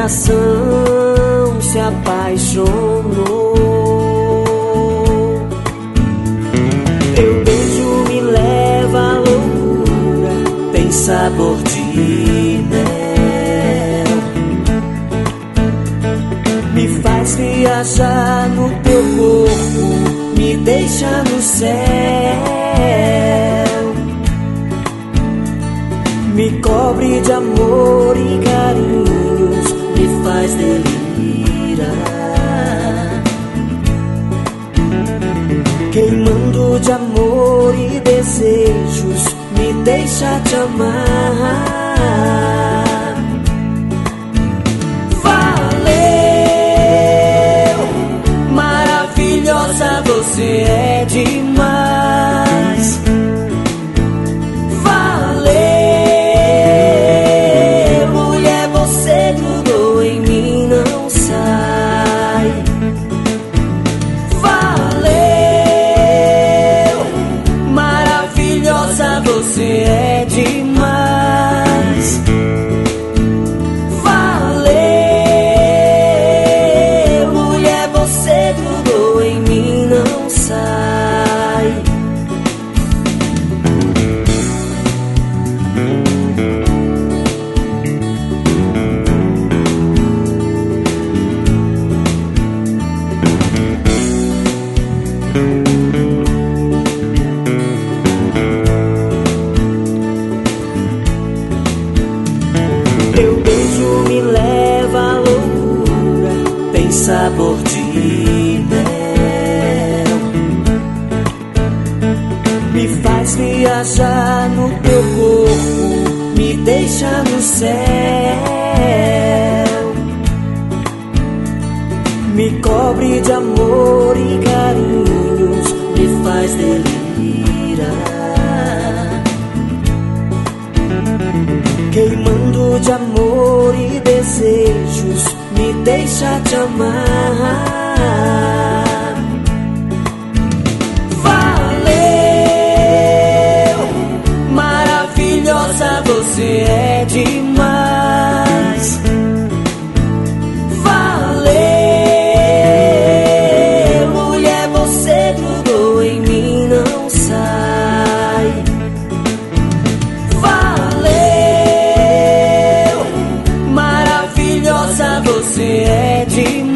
coração se apaixonou. Teu beijo me leva à loucura, tem sabor de mel, me faz viajar no teu corpo, me deixa no céu, me cobre de amor e carinhos, me faz delirar, queimando de amor e desejos, me deixa te amar. Valeu, maravilhosa, você é demais. Valeu, mulher, você grudou em mim, não sai. Valeu, maravilhosa, você é demais. Valeu, mulher, você grudou em mim, não sai. Teu beijo me leva à loucura, tem sabor de mel, me faz viajar no teu corpo, me deixa no céu, me cobre de amor e carinhos, me faz delirar, queimando de amor e desejos, me deixa te amar. Valeu, maravilhosa, você é demais. Valeu, mulher, você grudou em mim, não sai. Valeu, maravilhosa, você é demais.